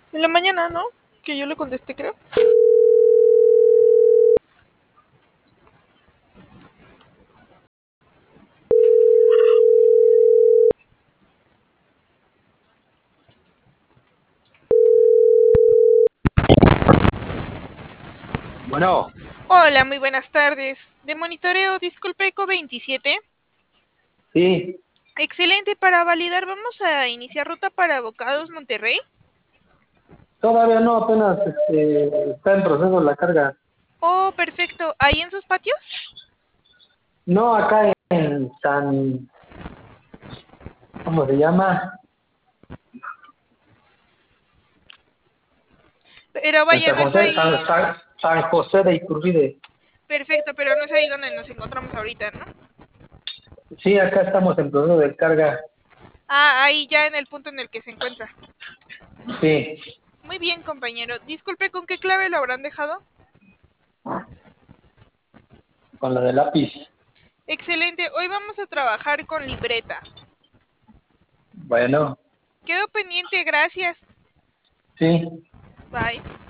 En la mañana, ¿no? Que yo le contesté, creo. Bueno, Hola, muy buenas tardes. De monitoreo, disculpe, Eco 27. sí, Excelente, para validar vamos a iniciar ruta para Abocados Monterrey. todavía no, apenas está en proceso la carga. Oh, perfecto. ¿Ahí en sus patios? No, acá en San, ¿cómo se llama? Pero En vaya, San no es José, ahí. San José de Iturbide. Perfecto, pero no es ahí donde nos encontramos ahorita, ¿no? Sí, acá estamos en proceso de carga. Ah, ahí ya en el punto en el que se encuentra. Sí, Muy bien, compañero. Disculpe, ¿con qué clave lo habrán dejado? con la de lápiz. Excelente. Hoy vamos a trabajar con libreta. Bueno, Quedo pendiente, gracias. sí. Bye.